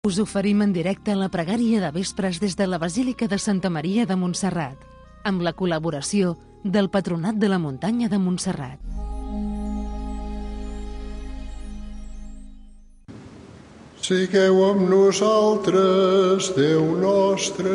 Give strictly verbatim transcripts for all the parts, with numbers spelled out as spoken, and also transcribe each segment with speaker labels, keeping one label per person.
Speaker 1: Us oferim en directe la pregària de vespres des de la Basílica de Santa Maria de Montserrat, amb la col·laboració del Patronat de la Muntanya de Montserrat.
Speaker 2: Sigueu amb nosaltres, Déu nostre.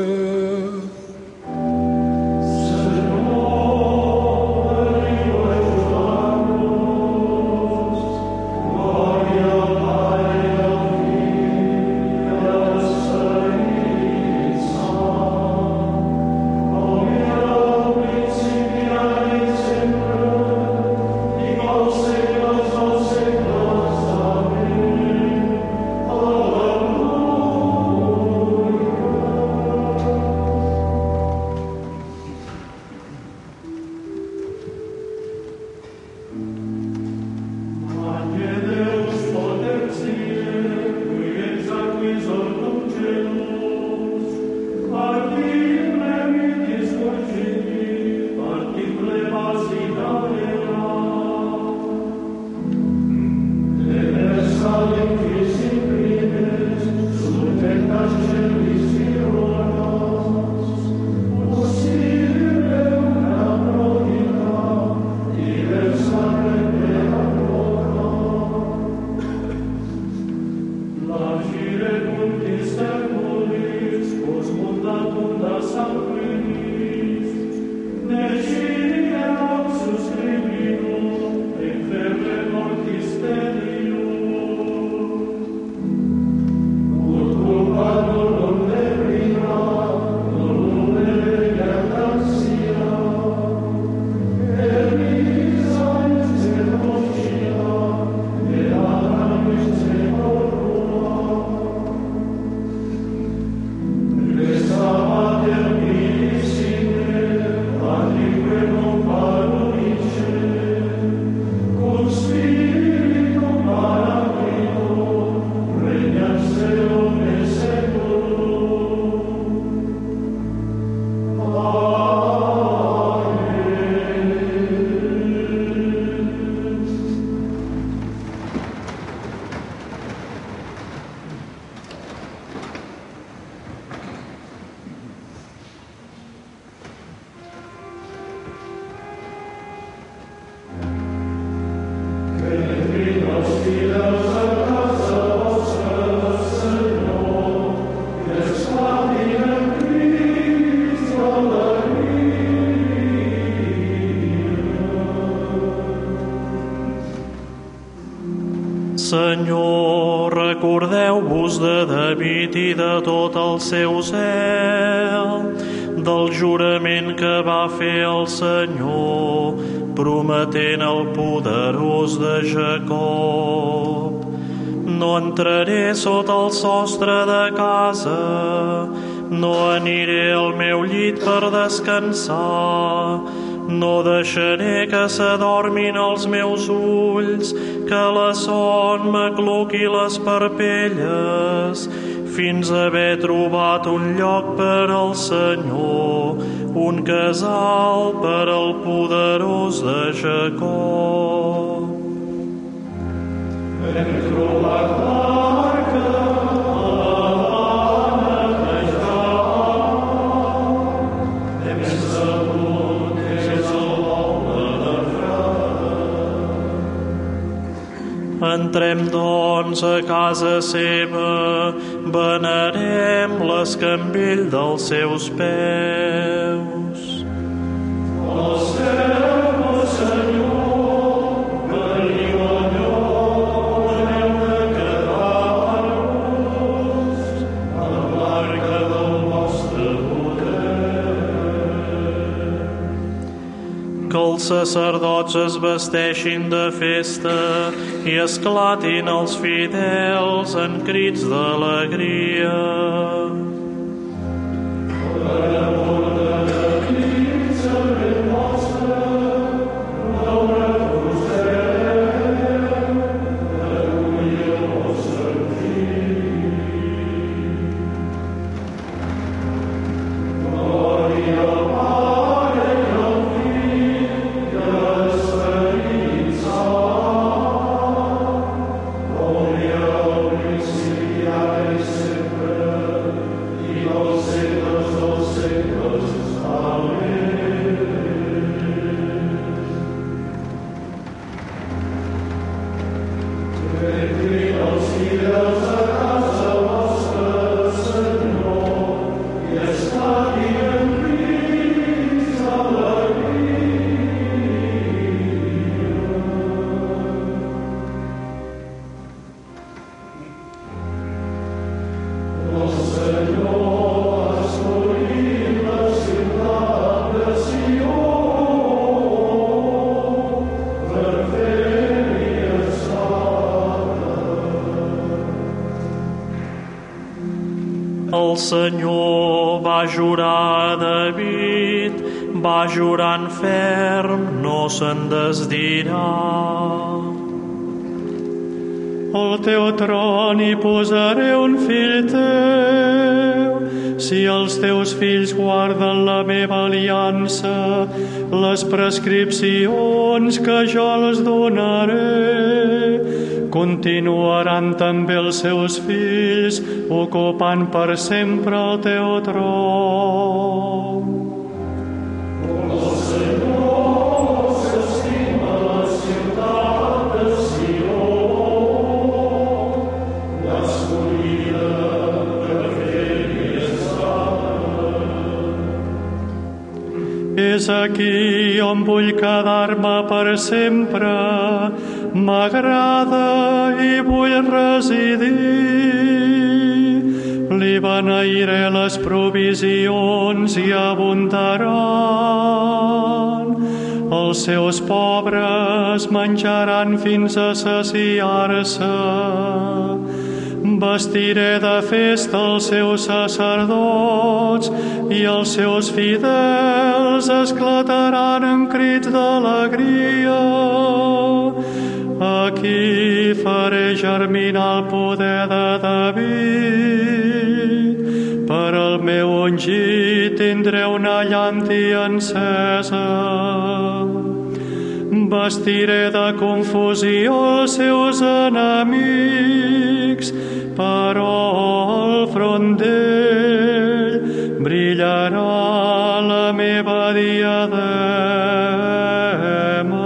Speaker 3: Senyor, recordeu-vos de David i de tot el seu zel, del jurament que va fer el Senyor, prometent el poderós de Jacob. No entraré sota el sostre de casa, no aniré al meu llit per descansar, no deixaré que s'adormin els meus ulls, que la son m'acluqui les parpelles, fins a haver trobat un lloc per al Senyor, un casal per al poderós de Jacob. Hem trobat l'arca, entrem, doncs, a casa seva, venerem l'escambell dels seus peus. O cel, o Senyor, veniu a lloc on heu de quedar-vos, amb l'arca del vostre poder. Que els sacerdots es vesteixin de festa i esclatin els fidels en crits d'alegria. Per amor de Crist, servent vostre, laurat-vos-heu, d'acollir el vostre fill. Glòria al Pare i al Fill i a l'Esperit Sant, com era al principi, ara i sempre, El Senyor va jurar a David, va jurant ferm, no se'n desdirà. Al teu tron hi posaré un fill teu, si els teus fills guarden la meva aliança, les prescripcions que jo els donaré, continuaran també els seus fills, ocupant per sempre el teu tron. El Senyor s'estima la ciutat de Sió, l'escollida perquè ell estava. És aquí on vull quedar-me per sempre, m'agrada i vull residir. Li beneiré les provisions i abundaran. Els seus pobres menjaran fins a saciar-se. Vestiré de festa els seus sacerdots i els seus fidels esclataran en crits d'alegria. Aquí faré germinar el poder de David. Per al meu ungit tindré una llàntia encesa. Vestiré de confusió els seus enemics, però al front d'ell brillarà la meva diadema.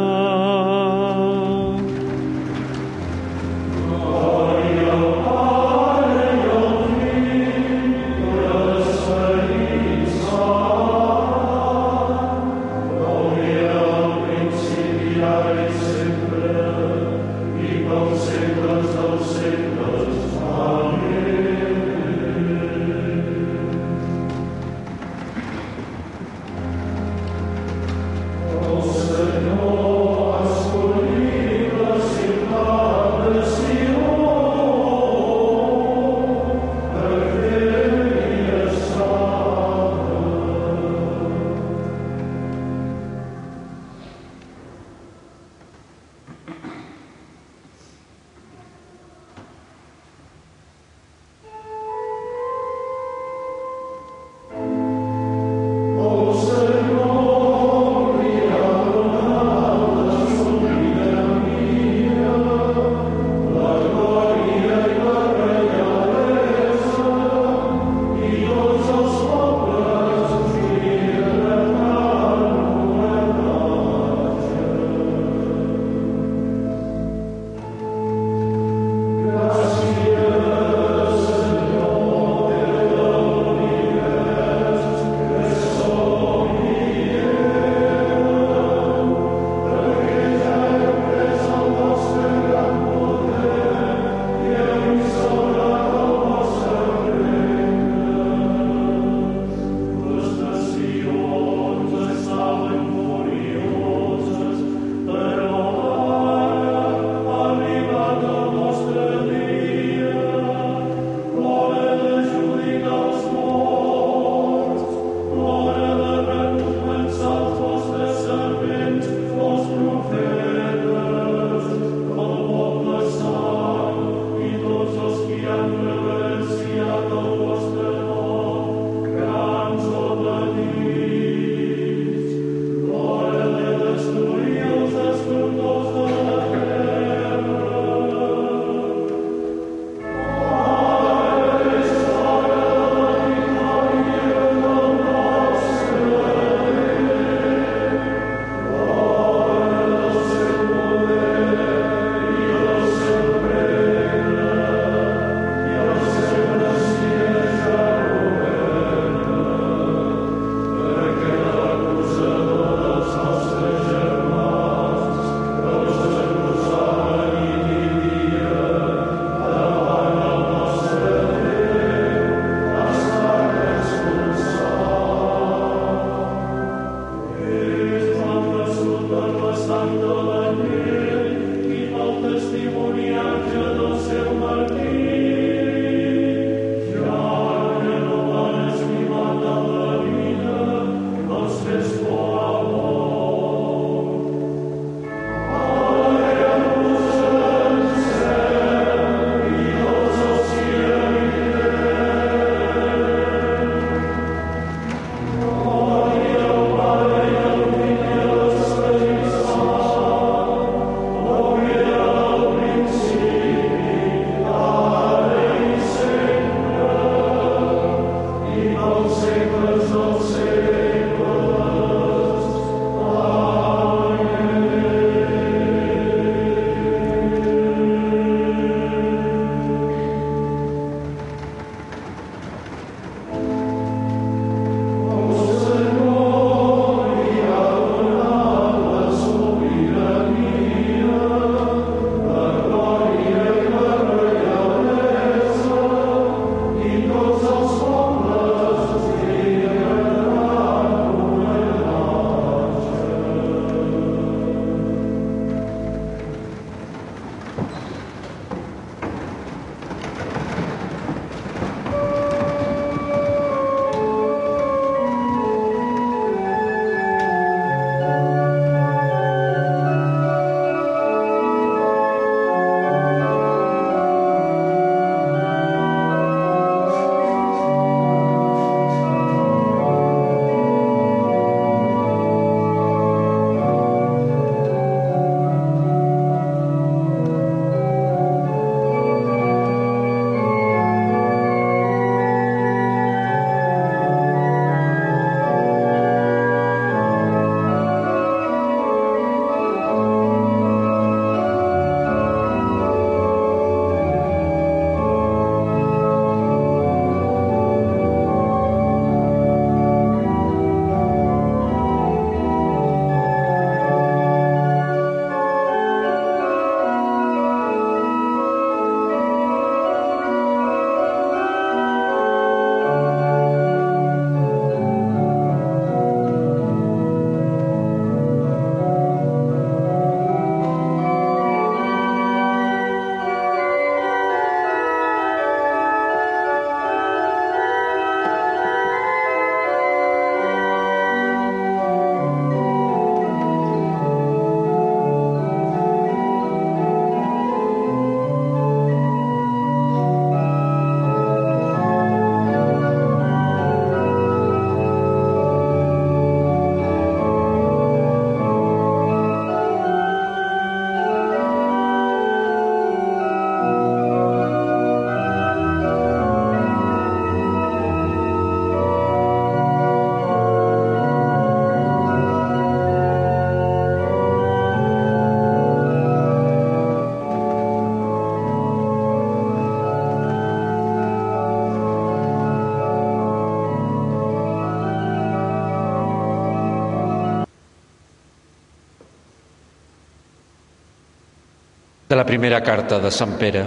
Speaker 4: De la primera carta de Sant Pere.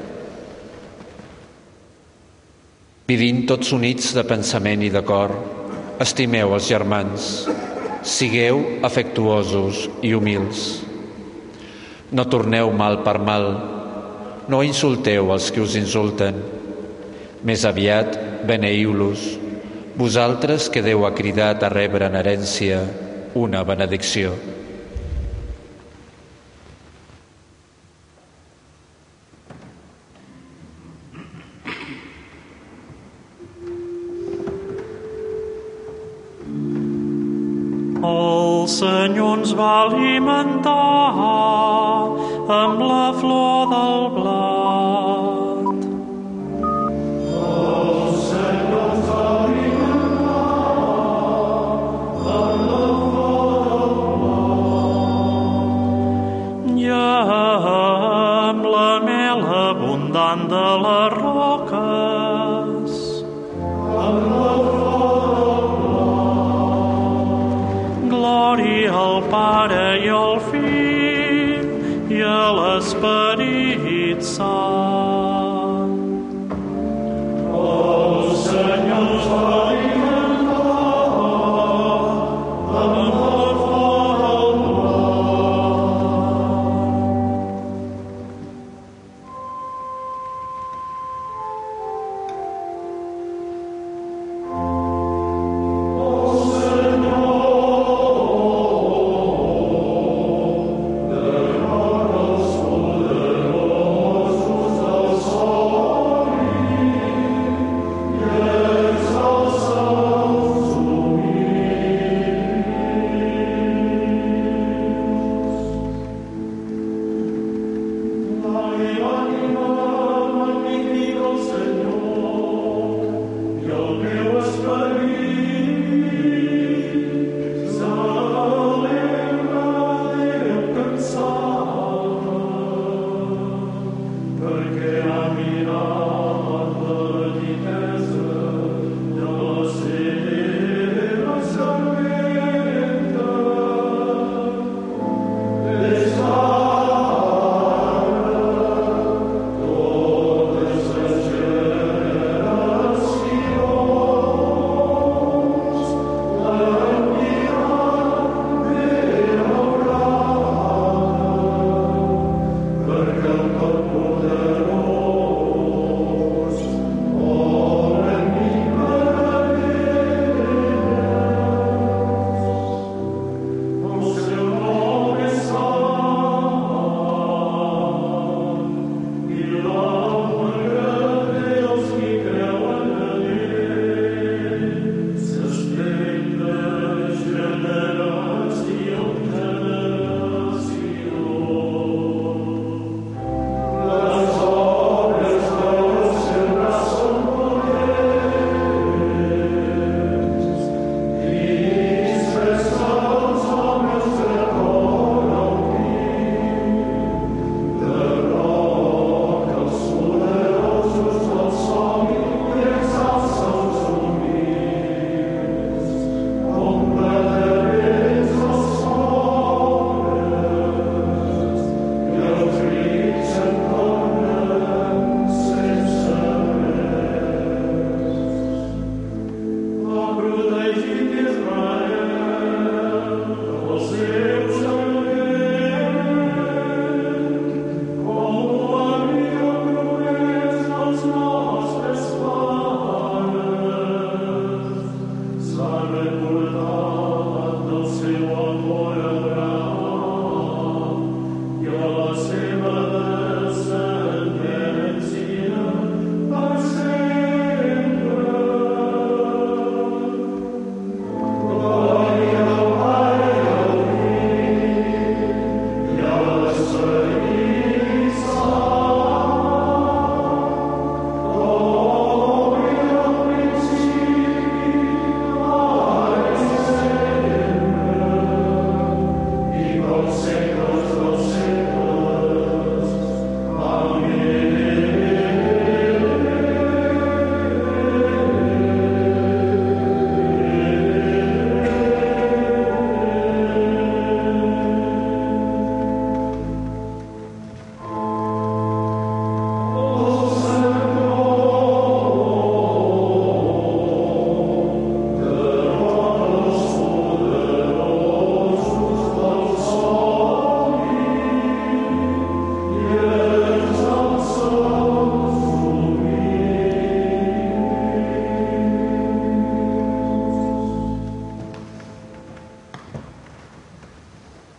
Speaker 4: Vivint tots units de pensament i de cor, estimeu els germans, sigueu afectuosos i humils. No torneu mal per mal, no insulteu els que us insulten, més aviat beneiu-los, vosaltres que Déu ha cridat a rebre en herència una benedicció.
Speaker 3: El Senyor ens va alimentar amb la flor del blat. El Senyor ens va alimentar amb la flor del blat. I amb la mel abundant de les roques. Amb la glòria al Pare i al Fill i a l'Esperit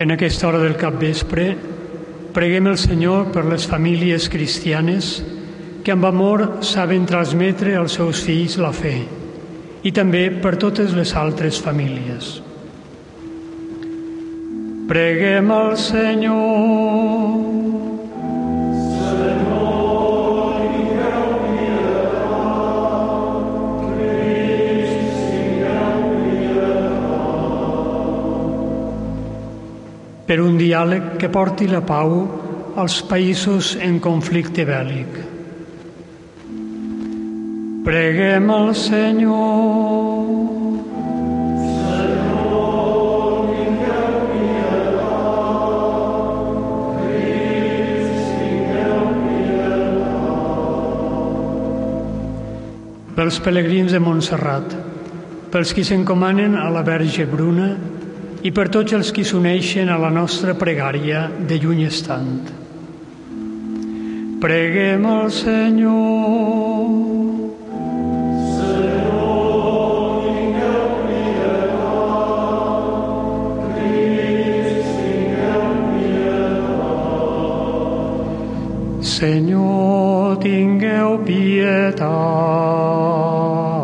Speaker 5: En aquesta hora del capvespre, preguem el Senyor per les famílies cristianes que amb amor saben transmetre als seus fills la fe i també per totes les altres famílies. Preguem al Senyor. Per un diàleg que porti la pau als països en conflicte bèl·lic. Preguem al Senyor.
Speaker 6: Senyor, tingueu pietat. Crist, tingueu pietat.
Speaker 5: Pels pelegrins de Montserrat, pels qui s'encomanen a la Verge Bruna, i per tots els qui s'uneixen a la nostra pregària de lluny estant. Preguem al Senyor.
Speaker 6: Senyor, tingueu pietat. Crist, tingueu pietat.
Speaker 5: Senyor, tingueu pietat.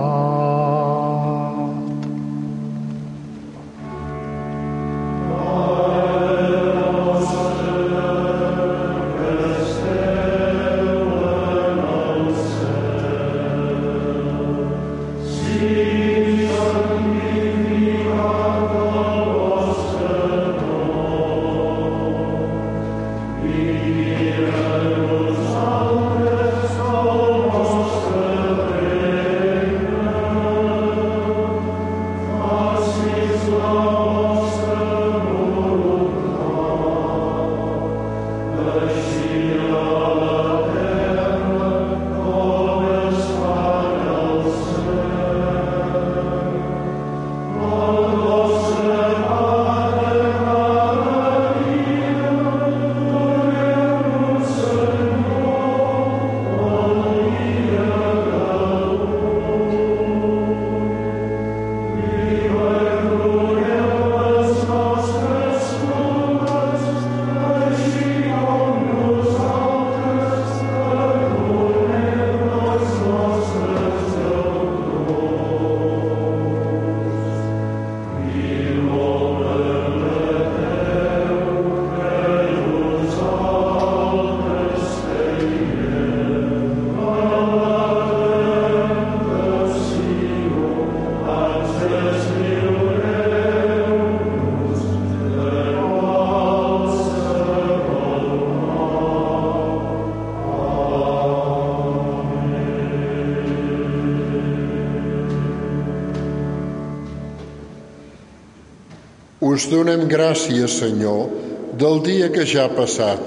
Speaker 2: Us donem gràcies, Senyor, del dia que ja ha passat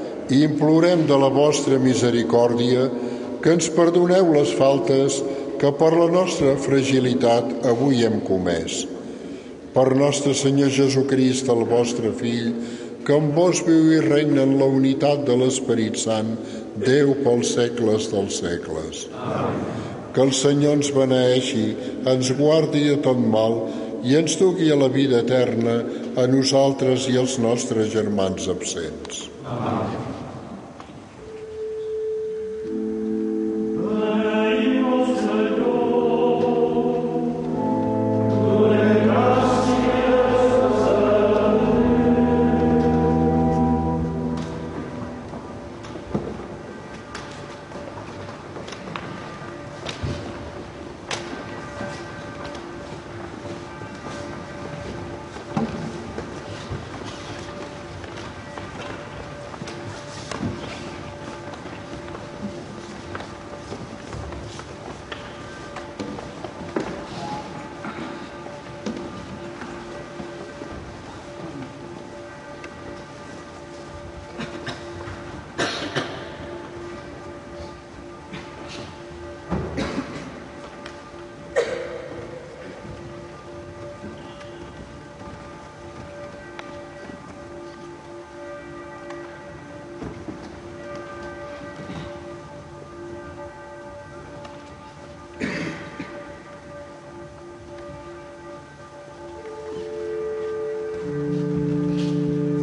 Speaker 2: i implorem de la vostra misericòrdia que ens perdoneu les faltes que per la nostra fragilitat avui hem comès. Per nostre Senyor Jesucrist, el vostre Fill, que amb vos viu i regna en la unitat de l'Esperit Sant, Déu pels segles dels segles. Amén. Que el Senyor ens beneeixi, ens guardi de tot mal i ens dugui a la vida eterna a nosaltres i als nostres germans absents. Amén.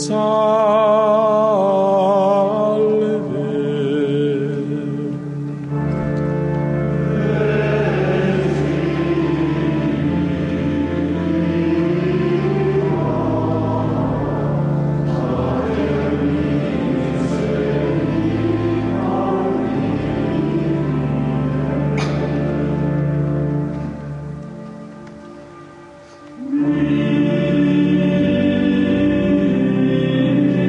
Speaker 6: Salve.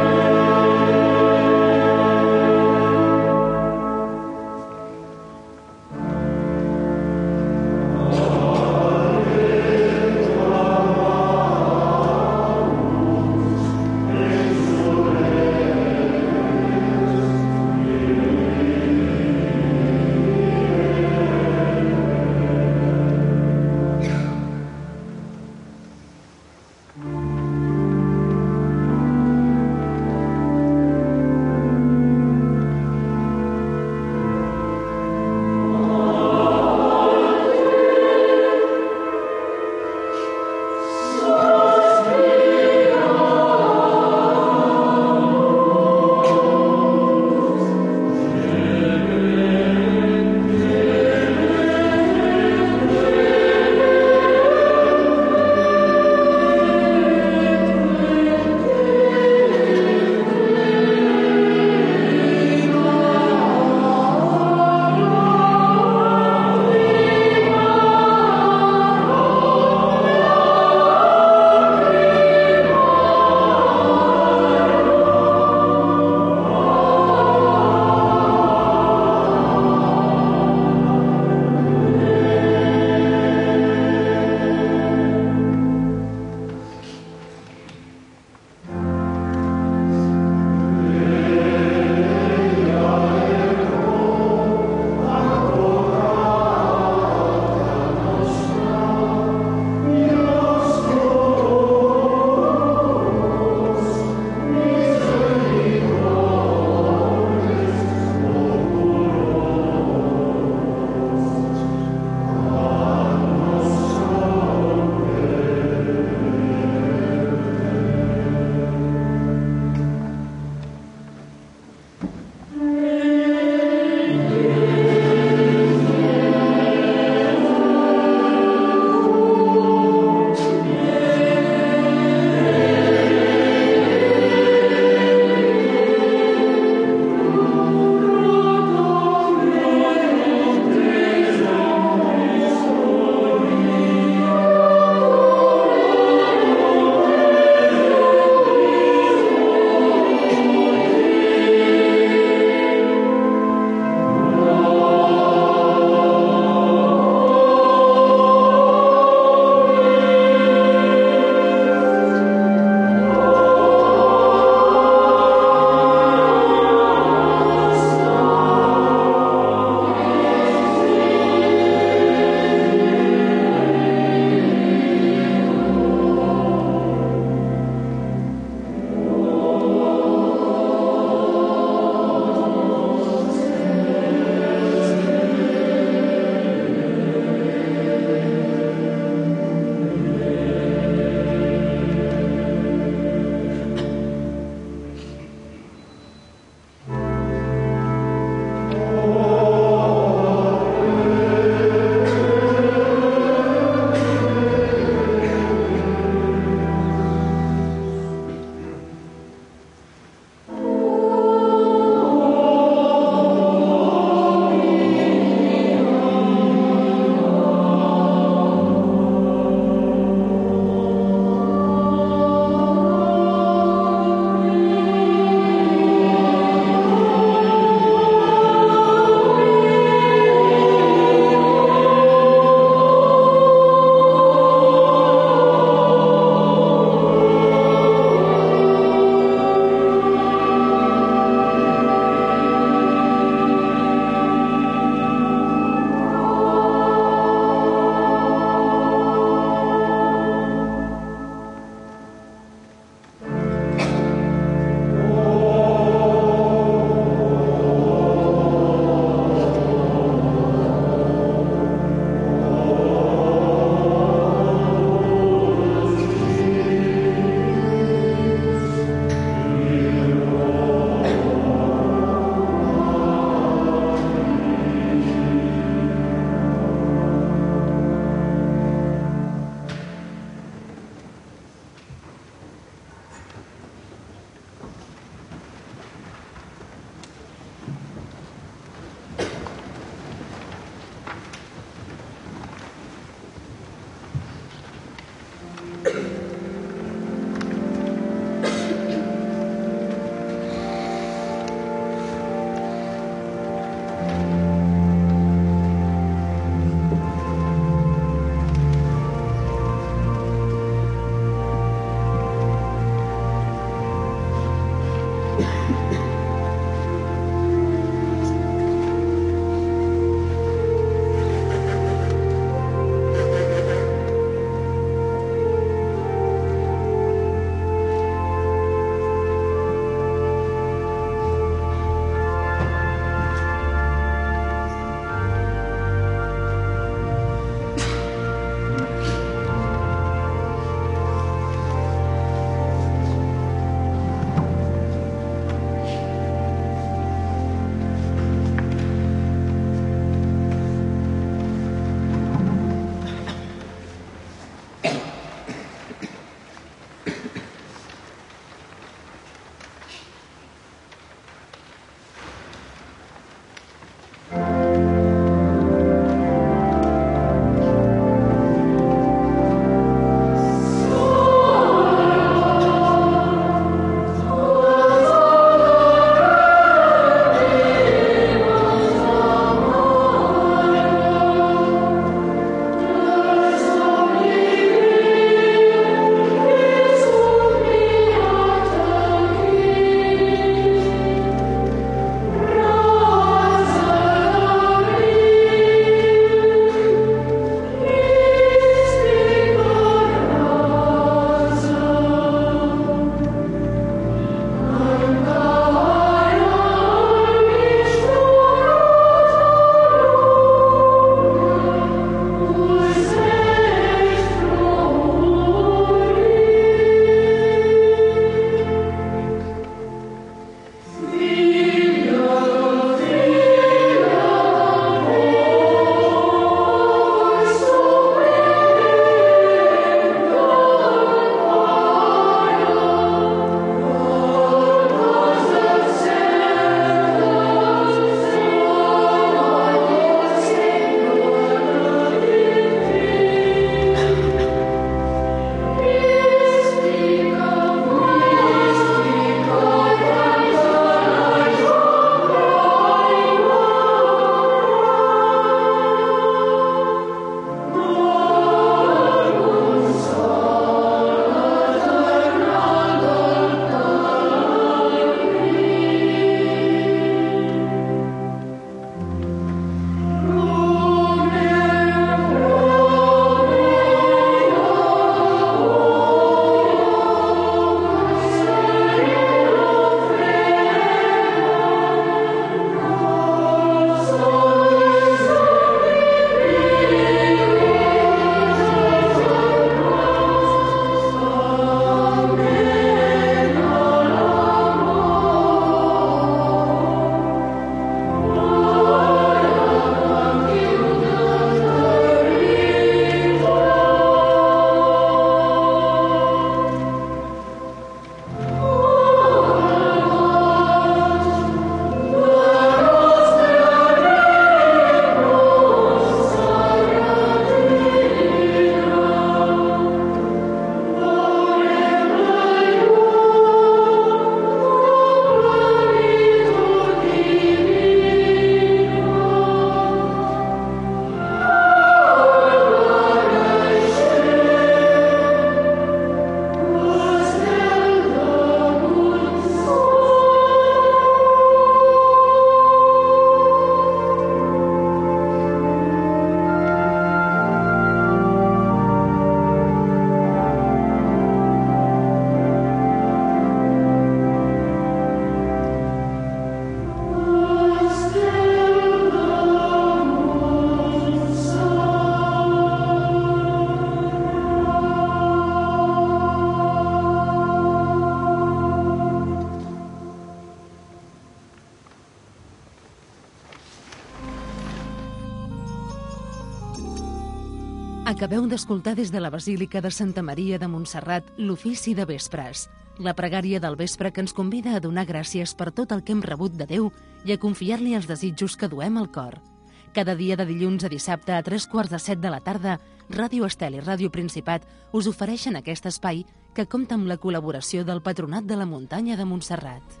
Speaker 1: Acabeu d'escoltar des de la Basílica de Santa Maria de Montserrat l'ofici de vespres, la pregària del vespre que ens convida a donar gràcies per tot el que hem rebut de Déu i a confiar-li els desitjos que duem al cor. Cada dia de dilluns a dissabte a tres quarts de set de la tarda, Ràdio Estel i Ràdio Principat us ofereixen aquest espai que compta amb la col·laboració del Patronat de la Muntanya de Montserrat.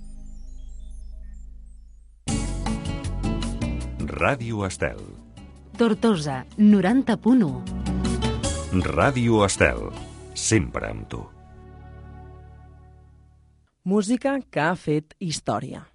Speaker 7: Ràdio Estel.
Speaker 1: Tortosa, noranta punt u.
Speaker 7: Ràdio Estel, sempre amb tu.
Speaker 8: Música que ha fet història.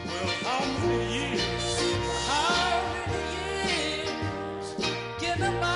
Speaker 9: How many years can a